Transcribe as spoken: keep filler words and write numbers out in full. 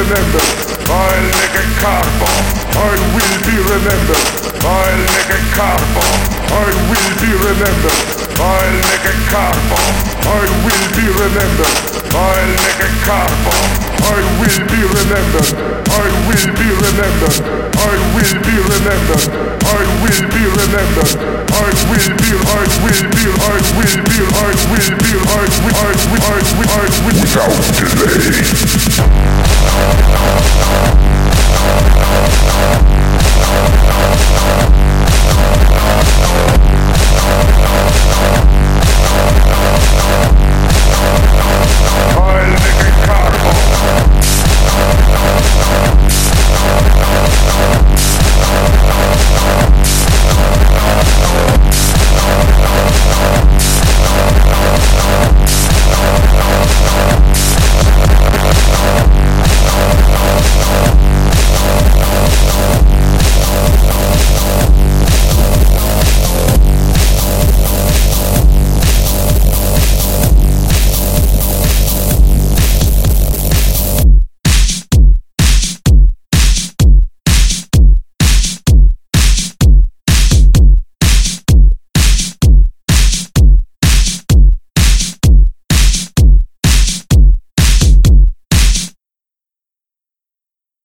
remembered. I'll make a car bomb. I will be remembered. I'll make a car bomb. I will be remembered. I'll make a car bomb. I will be remembered. I'll make a car bomb. I will be remembered. I will be remembered. I will be remembered. I will be remembered. I will be. I will be. I will be. I will be. I will. I will. I will. I will. Without delay.